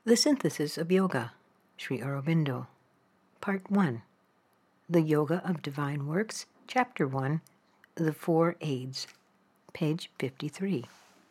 The Synthesis of Yoga, Sri Aurobindo, Part 1, The Yoga of Divine Works, Chapter 1, The Four Aids, page 53.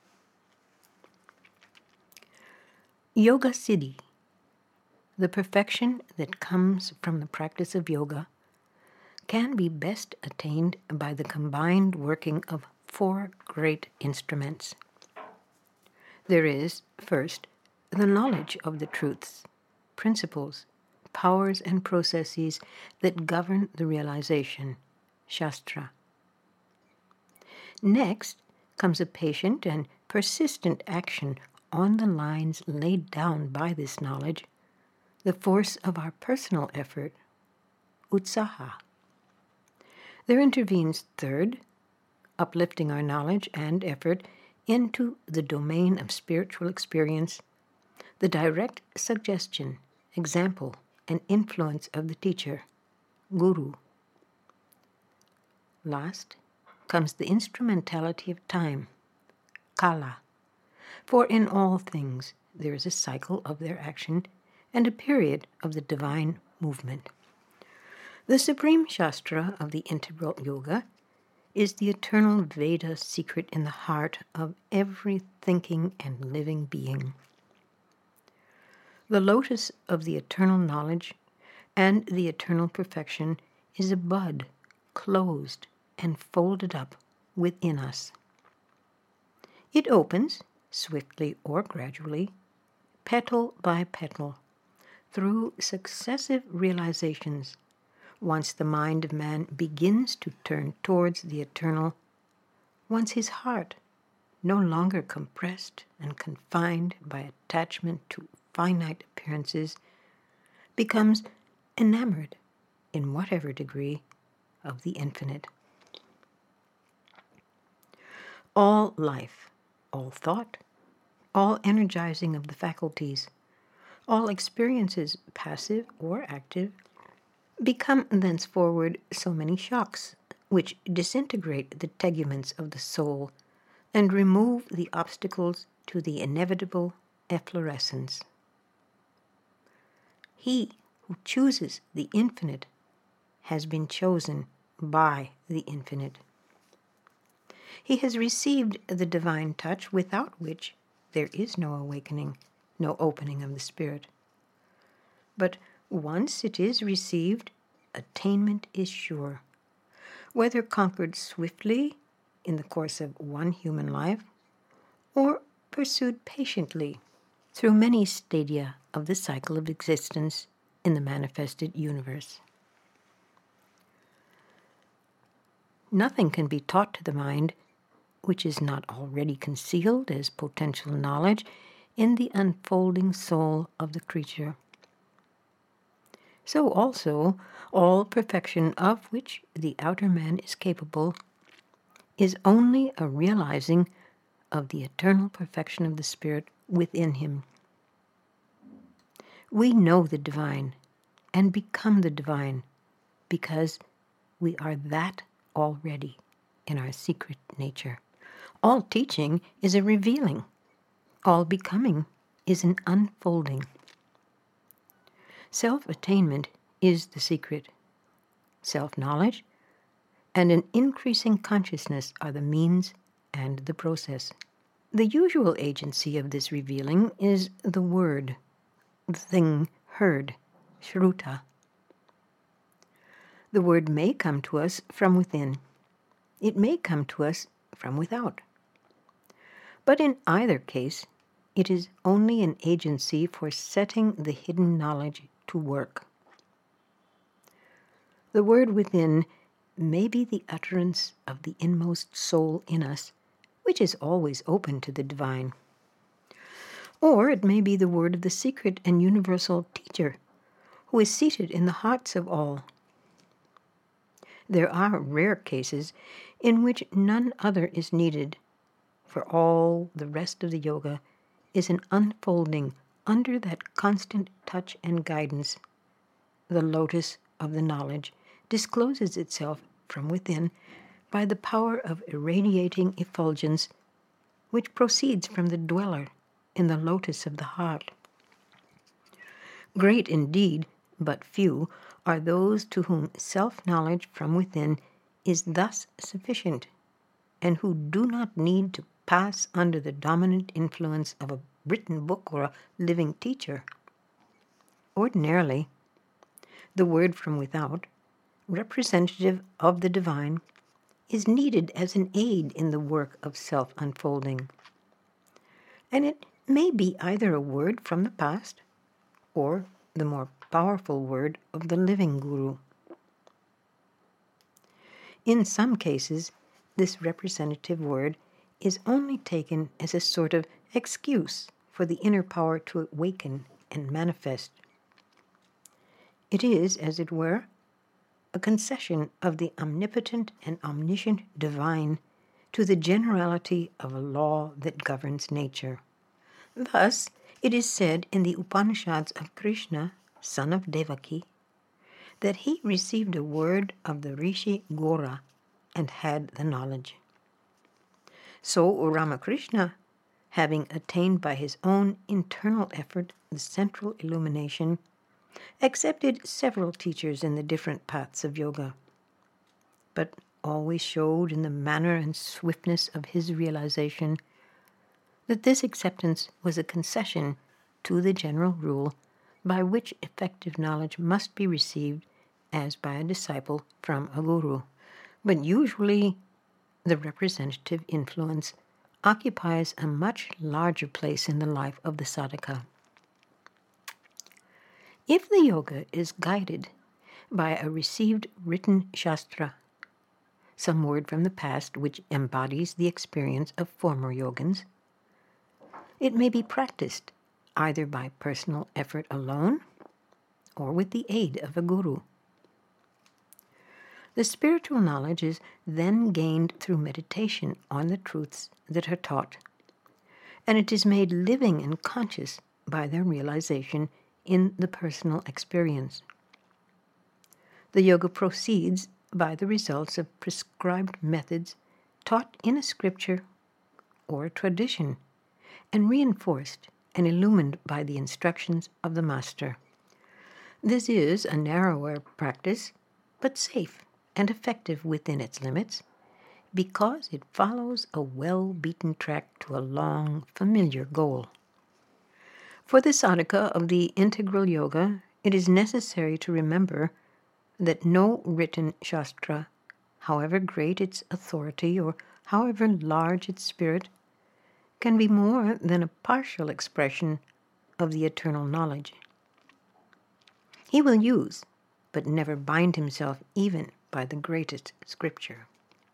Yoga Siddhi, the perfection that comes from the practice of yoga, can be best attained by the combined working of four great instruments. There is, first, the knowledge of the truths, principles, powers, and processes that govern the realization, Shastra. Next comes a patient and persistent action on the lines laid down by this knowledge, the force of our personal effort, Utsaha. There intervenes, third, uplifting our knowledge and effort into the domain of spiritual experience, the direct suggestion, example, and influence of the teacher, Guru. Last comes the instrumentality of time, Kala, for in all things there is a cycle of their action and a period of the divine movement. The supreme Shastra of the integral yoga is the eternal Veda secret in the heart of every thinking and living being. The lotus of the eternal knowledge and the eternal perfection is a bud closed and folded up within us. It opens, swiftly or gradually, petal by petal, through successive realizations. Once the mind of man begins to turn towards the eternal, once his heart, no longer compressed and confined by attachment to finite appearances, becomes enamored, in whatever degree, of the infinite. All life, all thought, all energizing of the faculties, all experiences, passive or active, become thenceforward so many shocks which disintegrate the teguments of the soul and remove the obstacles to the inevitable efflorescence. He who chooses the infinite has been chosen by the infinite. He has received the divine touch without which there is no awakening, no opening of the spirit. But once it is received, attainment is sure, whether conquered swiftly in the course of one human life or pursued patiently through many stadia of the cycle of existence in the manifested universe. Nothing can be taught to the mind which is not already concealed as potential knowledge in the unfolding soul of the creature. So also, all perfection of which the outer man is capable is only a realizing of the eternal perfection of the Spirit within him. We know the divine and become the divine because we are that already in our secret nature. All teaching is a revealing. All becoming is an unfolding. Self-attainment is the secret. Self-knowledge and an increasing consciousness are the means and the process. The usual agency of this revealing is the word, the thing heard, shruta. The word may come to us from within. It may come to us from without. But in either case, it is only an agency for setting the hidden knowledge to work. The word within may be the utterance of the inmost soul in us, which is always open to the divine. Or it may be the word of the secret and universal teacher, who is seated in the hearts of all. There are rare cases in which none other is needed, for all the rest of the yoga is an unfolding under that constant touch and guidance. The lotus of the knowledge discloses itself from within by the power of irradiating effulgence which proceeds from the dweller in the lotus of the heart. Great indeed, but few, are those to whom self-knowledge from within is thus sufficient, and who do not need to pass under the dominant influence of a written book or a living teacher. Ordinarily, the word from without, representative of the divine, is needed as an aid in the work of self-unfolding. And it may be either a word from the past or the more powerful word of the living guru. In some cases, this representative word is only taken as a sort of excuse for the inner power to awaken and manifest. It is, as it were, a concession of the omnipotent and omniscient divine to the generality of a law that governs nature. Thus, it is said in the Upanishads of Krishna, son of Devaki, that he received a word of the Rishi Gora and had the knowledge. So Ramakrishna, having attained by his own internal effort the central illumination, accepted several teachers in the different paths of yoga, but always showed in the manner and swiftness of his realization that this acceptance was a concession to the general rule by which effective knowledge must be received as by a disciple from a guru. But usually the representative influence occupies a much larger place in the life of the sadhaka. If the yoga is guided by a received written shastra, some word from the past which embodies the experience of former yogins, it may be practiced either by personal effort alone or with the aid of a guru. The spiritual knowledge is then gained through meditation on the truths that are taught, and it is made living and conscious by their realization in the personal experience. The yoga proceeds by the results of prescribed methods taught in a scripture or a tradition and reinforced and illumined by the instructions of the master. This is a narrower practice, but safe and effective within its limits, because it follows a well-beaten track to a long, familiar goal. For the sadhaka of the integral yoga, it is necessary to remember that no written shastra, however great its authority or however large its spirit, can be more than a partial expression of the eternal knowledge. He will use, but never bind himself even by the greatest scripture.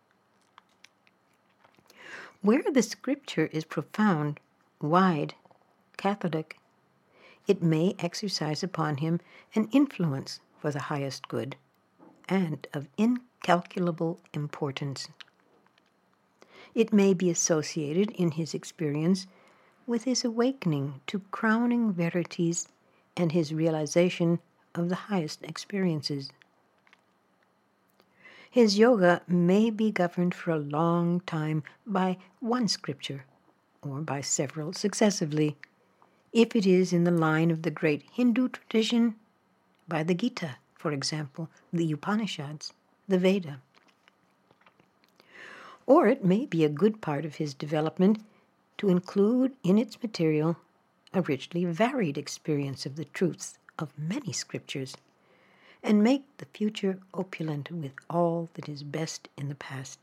Where the scripture is profound, wide, catholic, it may exercise upon him an influence for the highest good and of incalculable importance. It may be associated in his experience with his awakening to crowning verities and his realization of the highest experiences. His yoga may be governed for a long time by one scripture or by several successively, if it is in the line of the great Hindu tradition, by the Gita, for example, the Upanishads, the Veda. Or it may be a good part of his development to include in its material a richly varied experience of the truths of many scriptures, and make the future opulent with all that is best in the past.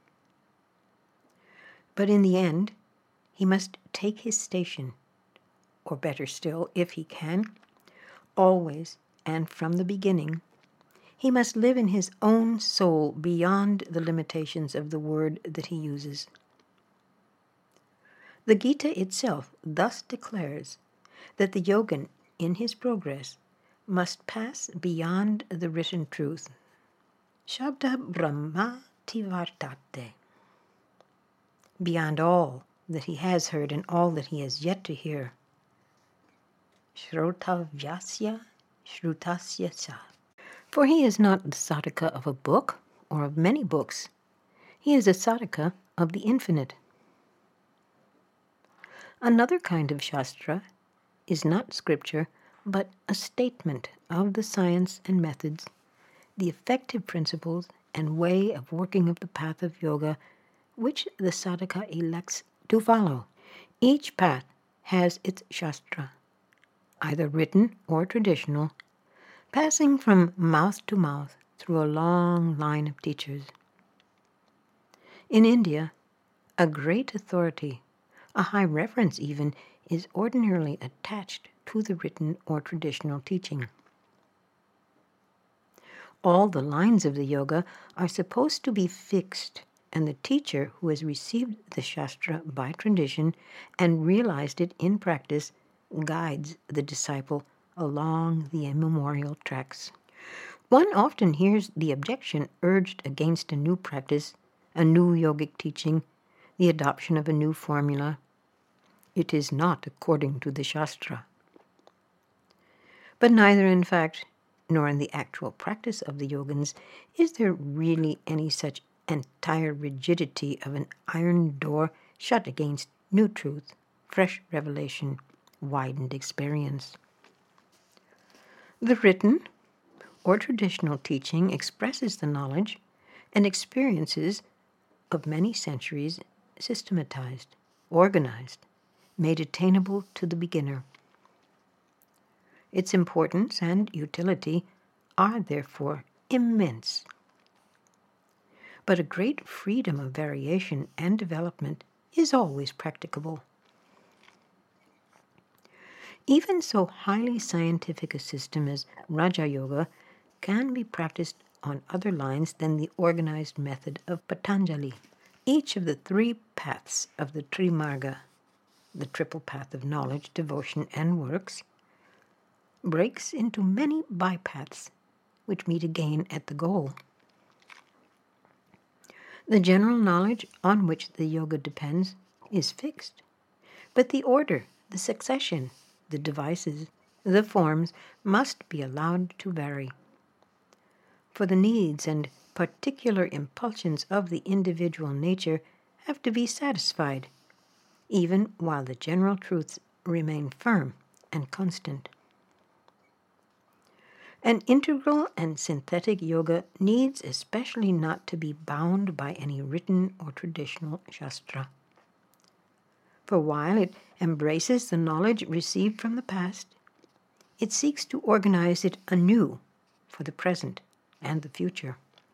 But in the end, he must take his station, or better still, if he can, always and from the beginning, he must live in his own soul beyond the limitations of the word that he uses. The Gita itself thus declares that the yogin, in his progress, must pass beyond the written truth. Shabda Brahmati Vartate. Beyond all that he has heard and all that he has yet to hear. Shrotavyasya Shrutasya Sa. For he is not the sadhaka of a book or of many books. He is a sadhaka of the infinite. Another kind of shastra is not scripture, but a statement of the science and methods, the effective principles and way of working of the path of yoga which the sadhaka elects to follow. Each path has its shastra, either written or traditional, passing from mouth to mouth through a long line of teachers. In India, a great authority, a high reverence even, is ordinarily attached to the written or traditional teaching. All the lines of the yoga are supposed to be fixed, and the teacher who has received the Shastra by tradition and realized it in practice guides the disciple along the immemorial tracks. One often hears the objection urged against a new practice, a new yogic teaching, the adoption of a new formula. It is not according to the Shastra. But neither in fact nor in the actual practice of the yogins is there really any such entire rigidity of an iron door shut against new truth, fresh revelation, widened experience. The written or traditional teaching expresses the knowledge and experiences of many centuries systematized, organized, made attainable to the beginner. Its importance and utility are therefore immense. But a great freedom of variation and development is always practicable. Even so highly scientific a system as Raja Yoga can be practiced on other lines than the organized method of Patanjali. Each of the three paths of the Trimarga, the triple path of knowledge, devotion, and works, breaks into many bypaths which meet again at the goal. The general knowledge on which the yoga depends is fixed, but the order, the succession, the devices, the forms must be allowed to vary. For the needs and particular impulsions of the individual nature have to be satisfied, even while the general truths remain firm and constant. An integral and synthetic yoga needs especially not to be bound by any written or traditional shastra. For while it embraces the knowledge received from the past, it seeks to organize it anew for the present and the future.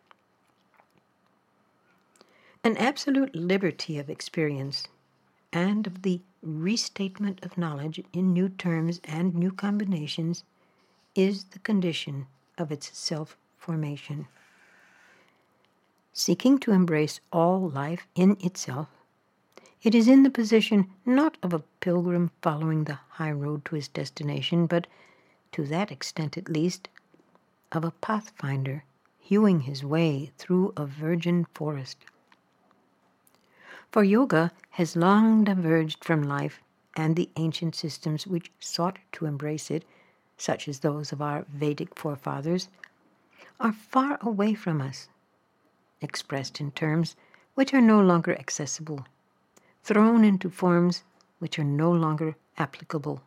An absolute liberty of experience and of the restatement of knowledge in new terms and new combinations is the condition of its self-formation. Seeking to embrace all life in itself, it is in the position not of a pilgrim following the high road to his destination, but, to that extent at least, of a pathfinder hewing his way through a virgin forest. For yoga has long diverged from life and the ancient systems which sought to embrace it, such as those of our Vedic forefathers, are far away from us, expressed in terms which are no longer accessible, thrown into forms which are no longer applicable.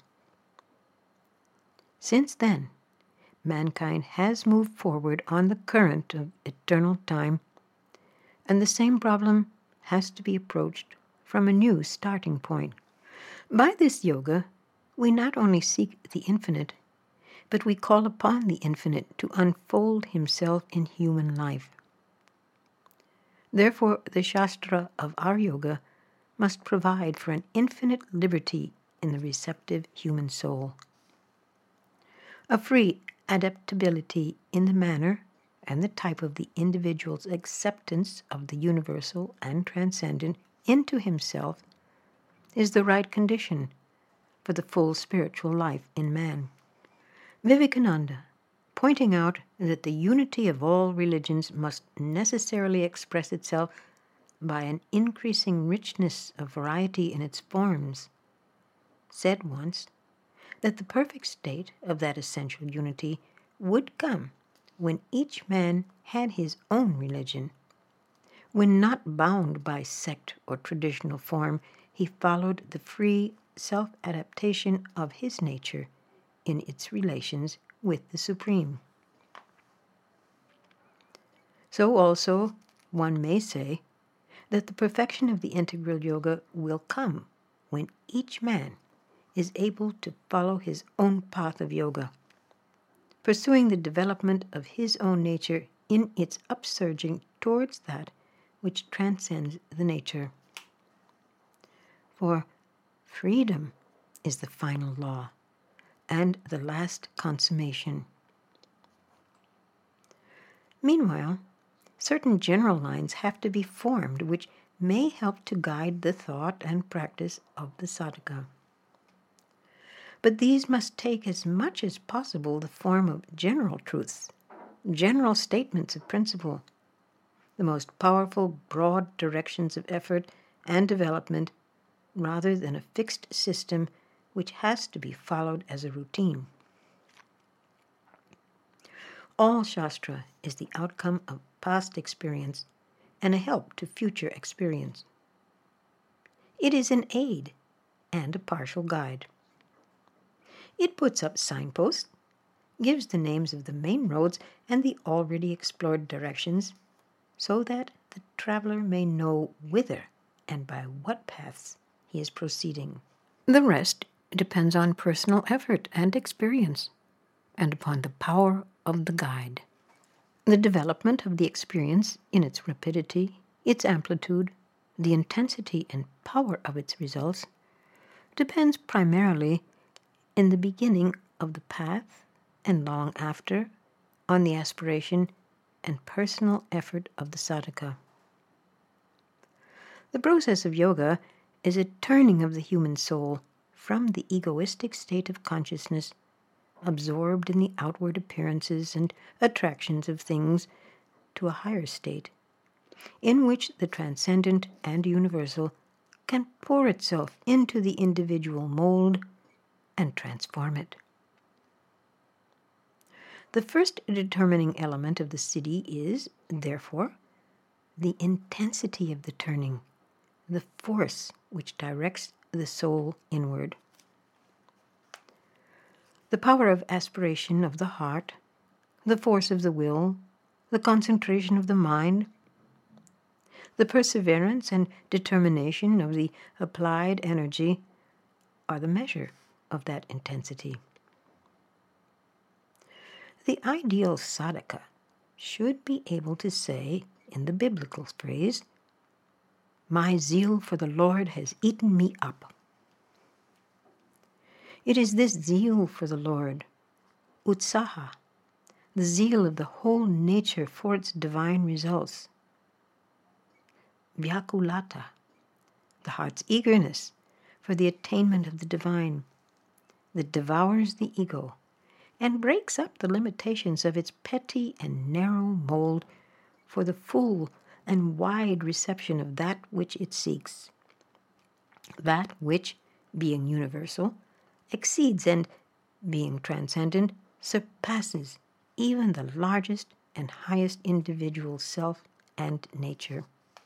Since then, mankind has moved forward on the current of eternal time, and the same problem has to be approached from a new starting point. By this yoga, we not only seek the infinite, but we call upon the infinite to unfold himself in human life. Therefore, the Shastra of our yoga must provide for an infinite liberty in the receptive human soul. A free adaptability in the manner and the type of the individual's acceptance of the universal and transcendent into himself is the right condition for the full spiritual life in man. Vivekananda, pointing out that the unity of all religions must necessarily express itself by an increasing richness of variety in its forms, said once that the perfect state of that essential unity would come when each man had his own religion, when not bound by sect or traditional form, he followed the free self-adaptation of his nature in its relations with the Supreme. So also, one may say that the perfection of the integral yoga will come when each man is able to follow his own path of yoga, pursuing the development of his own nature in its upsurging towards that which transcends the nature. For freedom is the final law and the last consummation. Meanwhile, certain general lines have to be formed which may help to guide the thought and practice of the sadhaka. But these must take as much as possible the form of general truths, general statements of principle, the most powerful, broad directions of effort and development, rather than a fixed system which has to be followed as a routine. All Shastra is the outcome of past experience and a help to future experience. It is an aid and a partial guide. It puts up signposts, gives the names of the main roads and the already explored directions, so that the traveler may know whither and by what paths he is proceeding. The rest depends on personal effort and experience, and upon the power of the guide. The development of the experience in its rapidity, its amplitude, the intensity and power of its results depends primarily in the beginning of the path and long after on the aspiration and personal effort of the sadhaka. The process of yoga is a turning of the human soul from the egoistic state of consciousness, absorbed in the outward appearances and attractions of things, to a higher state, in which the transcendent and universal can pour itself into the individual mold and transform it. The first determining element of the siddhi is, therefore, the intensity of the turning, the force which directs the soul inward. The power of aspiration of the heart, the force of the will, the concentration of the mind, the perseverance and determination of the applied energy are the measure of that intensity. The ideal sadhaka should be able to say, in the biblical phrase, "My zeal for the Lord has eaten me up." It is this zeal for the Lord, utsaha, the zeal of the whole nature for its divine results, vyakulata, the heart's eagerness for the attainment of the divine, that devours the ego and breaks up the limitations of its petty and narrow mold for the full and wide reception of that which it seeks, that which, being universal, exceeds and, being transcendent, surpasses even the largest and highest individual self and nature.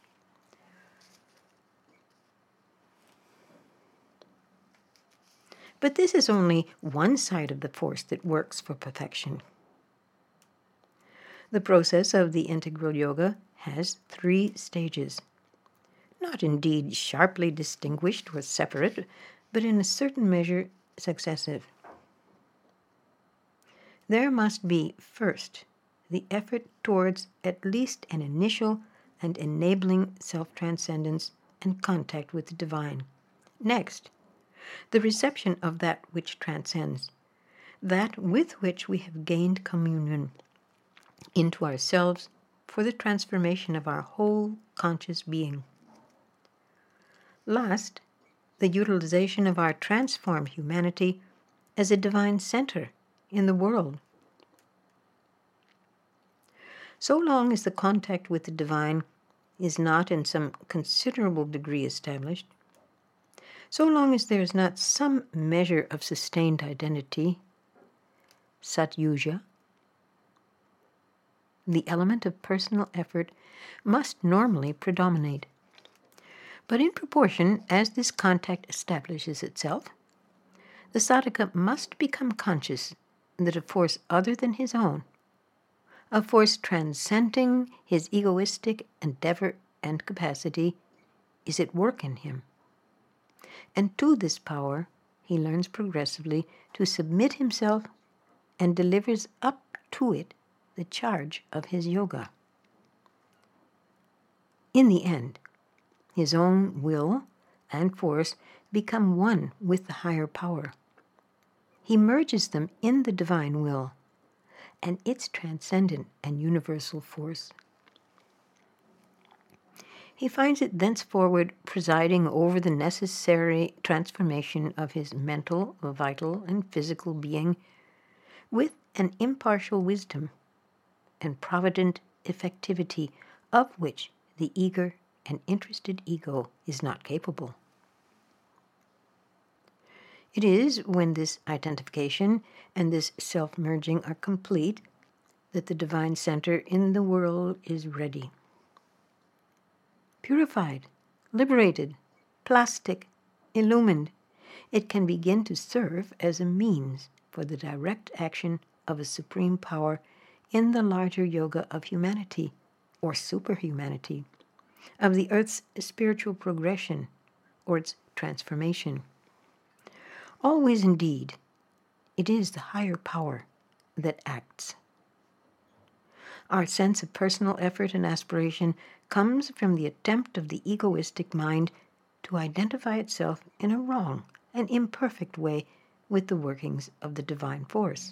But this is only one side of the force that works for perfection. The process of the integral yoga has 3 stages, not indeed sharply distinguished or separate, but in a certain measure successive. There must be, first, the effort towards at least an initial and enabling self-transcendence and contact with the divine. Next, the reception of that which transcends, that with which we have gained communion, into ourselves for the transformation of our whole conscious being. Last, the utilization of our transformed humanity as a divine center in the world. So long as the contact with the divine is not in some considerable degree established, so long as there is not some measure of sustained identity, satyuja, the element of personal effort must normally predominate. But in proportion as this contact establishes itself, the sadhaka must become conscious that a force other than his own, a force transcending his egoistic endeavor and capacity, is at work in him. And to this power, he learns progressively to submit himself and delivers up to it the charge of his yoga. In the end, his own will and force become one with the higher power. He merges them in the divine will and its transcendent and universal force. He finds it thenceforward presiding over the necessary transformation of his mental, vital, and physical being with an impartial wisdom and provident effectivity of which the eager and interested ego is not capable. It is when this identification and this self-merging are complete that the divine center in the world is ready. Purified, liberated, plastic, illumined, it can begin to serve as a means for the direct action of a supreme power in the larger yoga of humanity, or superhumanity, of the earth's spiritual progression, or its transformation. Always, indeed, it is the higher power that acts. Our sense of personal effort and aspiration comes from the attempt of the egoistic mind to identify itself in a wrong and imperfect way with the workings of the divine force.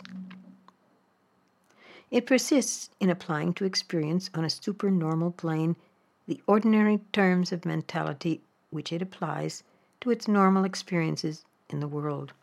It persists in applying to experience on a supernormal plane the ordinary terms of mentality which it applies to its normal experiences in the world.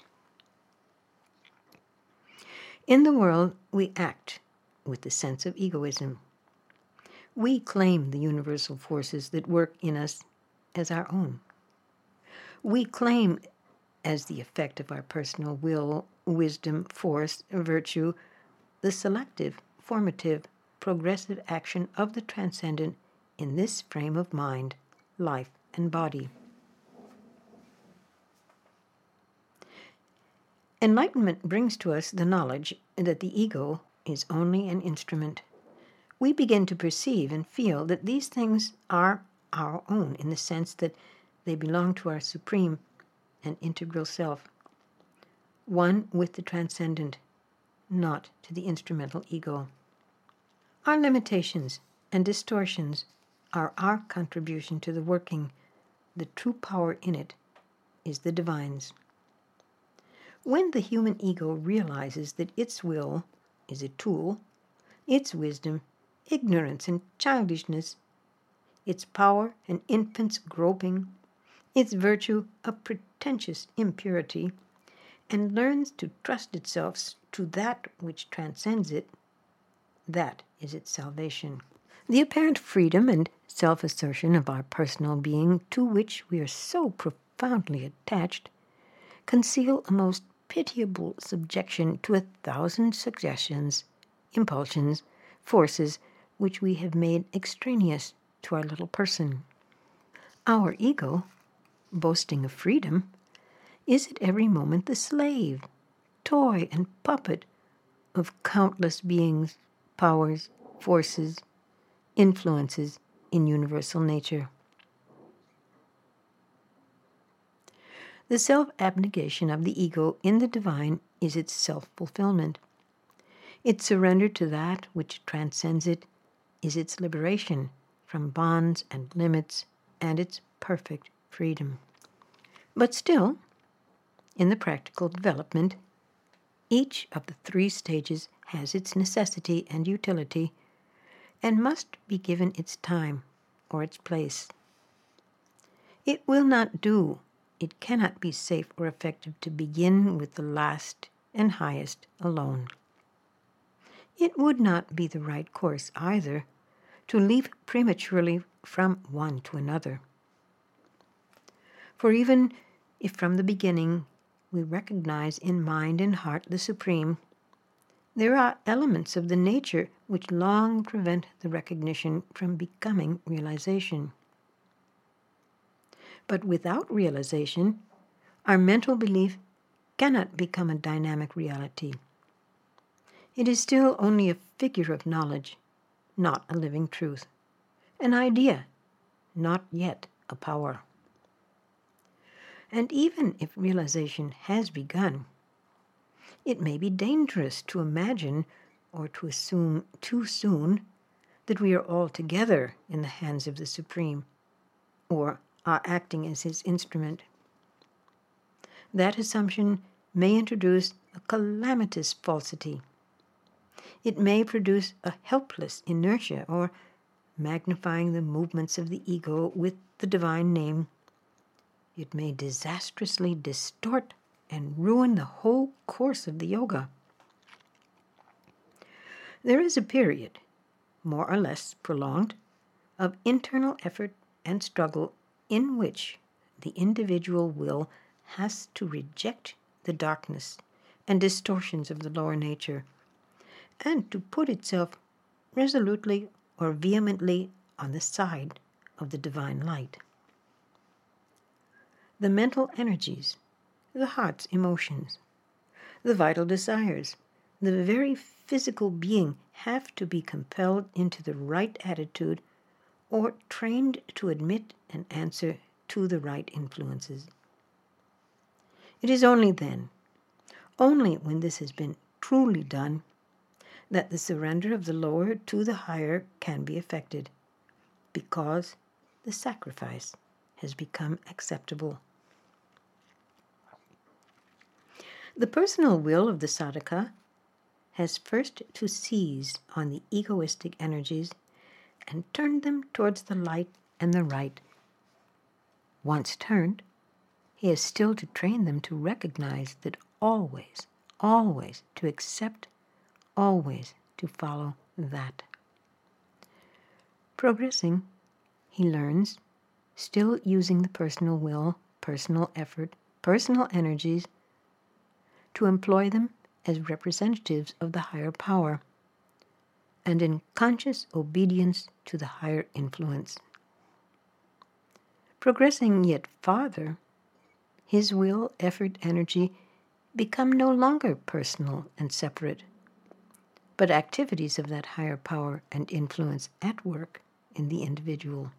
In the world, we act with the sense of egoism. We claim the universal forces that work in us as our own. We claim, as the effect of our personal will, wisdom, force, virtue, the selective, formative, progressive action of the transcendent in this frame of mind, life, and body. Enlightenment brings to us the knowledge that the ego is only an instrument. We begin to perceive and feel that these things are our own in the sense that they belong to our supreme and integral self, one with the transcendent, not to the instrumental ego. Our limitations and distortions are our contribution to the working. The true power in it is the divine's. When the human ego realizes that its will is a tool, its wisdom, ignorance and childishness, its power an infant's groping, its virtue a pretentious impurity, and learns to trust itself to that which transcends it, that is its salvation. The apparent freedom and self-assertion of our personal being, to which we are so profoundly attached, conceal a most pitiable subjection to 1,000 suggestions, impulsions, forces which we have made extraneous to our little person. Our ego, boasting of freedom, is at every moment the slave, toy, and puppet of countless beings, powers, forces, influences in universal nature. The self-abnegation of the ego in the divine is its self-fulfillment. Its surrender to that which transcends it is its liberation from bonds and limits and its perfect freedom. But still, in the practical development, each of the 3 stages has its necessity and utility and must be given its time or its place. It will not do, it cannot be safe or effective to begin with the last and highest alone. It would not be the right course either to leap prematurely from one to another. For even if from the beginning we recognize in mind and heart the Supreme, there are elements of the nature which long prevent the recognition from becoming realization. But without realization, our mental belief cannot become a dynamic reality. It is still only a figure of knowledge, not a living truth, an idea, not yet a power. And even if realization has begun, it may be dangerous to imagine or to assume too soon that we are altogether in the hands of the Supreme, or are acting as his instrument. That assumption may introduce a calamitous falsity. It may produce a helpless inertia, or magnifying the movements of the ego with the divine name. It may disastrously distort and ruin the whole course of the yoga. There is a period, more or less prolonged, of internal effort and struggle in which the individual will has to reject the darkness and distortions of the lower nature, and to put itself resolutely or vehemently on the side of the divine light. The mental energies, the heart's emotions, the vital desires, the very physical being have to be compelled into the right attitude or trained to admit and answer to the right influences. It is only then, only when this has been truly done, that the surrender of the lower to the higher can be effected, because the sacrifice has become acceptable. The personal will of the sadhaka has first to seize on the egoistic energies and turn them towards the light and the right. Once turned, he has still to train them to recognize that always, always to accept, always to follow that. Progressing, he learns, still using the personal will, personal effort, personal energies, to employ them as representatives of the higher power, and in conscious obedience to the higher influence. Progressing yet farther, his will, effort, energy become no longer personal and separate, but activities of that higher power and influence at work in the individual.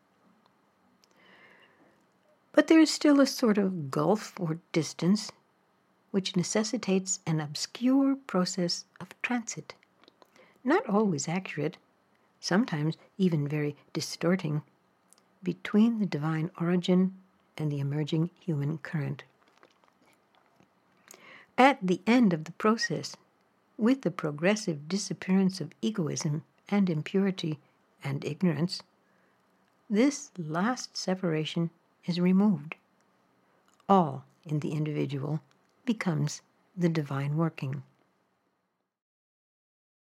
But there is still a sort of gulf or distance which necessitates an obscure process of transit, not always accurate, sometimes even very distorting, between the divine origin and the emerging human current. At the end of the process, with the progressive disappearance of egoism and impurity and ignorance, this last separation is removed. All in the individual becomes the divine working.